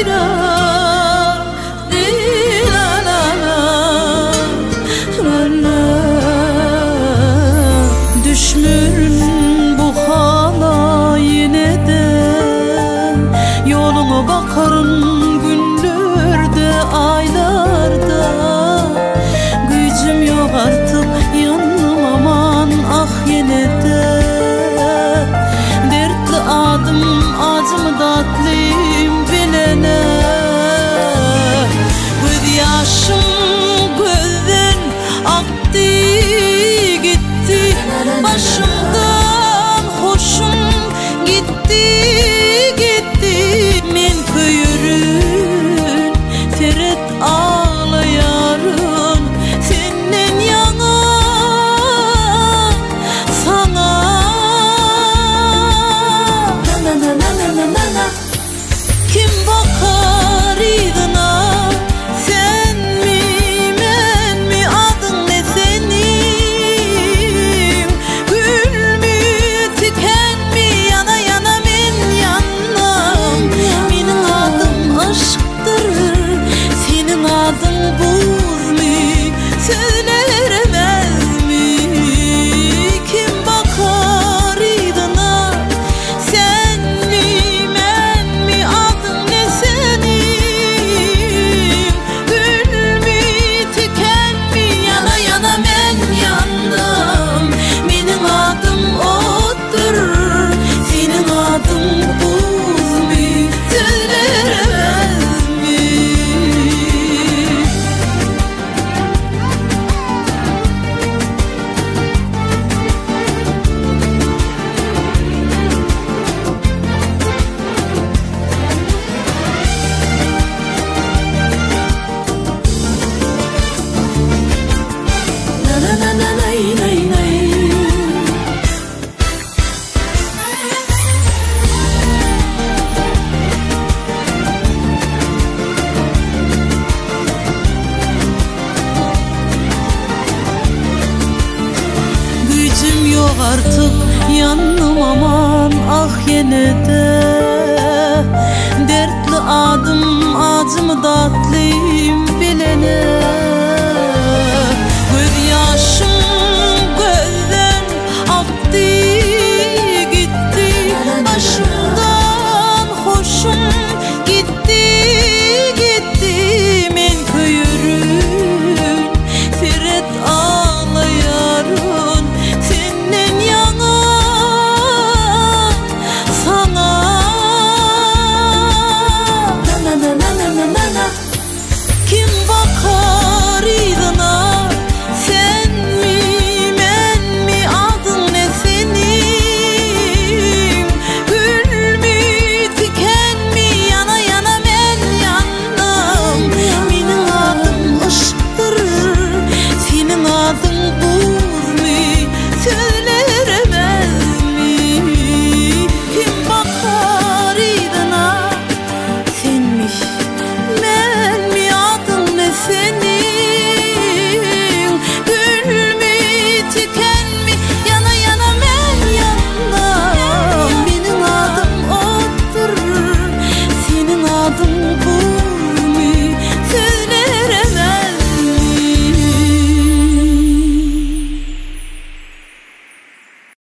Düşmürüm bu hala yine de, yoluna bakarım günlerde, aylarda. Gücüm yok artık yanım aman ah yine de. Dertli adım acımı tatlıyım bilene. Göz yaşım gözden aktı gitti, başımdan hoşum gitti gitti. Men köyürün Ferhat ağlayarın senden yana sana. Kim bakar idina, sen mi men mi, adın ne senin? Gül mü tiken mi, yana yana men yanam. Benim adım aşktır, senin adın buz mu, söyleremez mi? Kim bakar idina, sen mi men mi, adın ne senin? Gül mü tiken mi, yana yana men yandım. Benim adım ottur, senin adın buz mu, söyleremez mi? Gücüm yok artık yanım aman ah yine de. Dertli adım acımı tatlıyım bilene.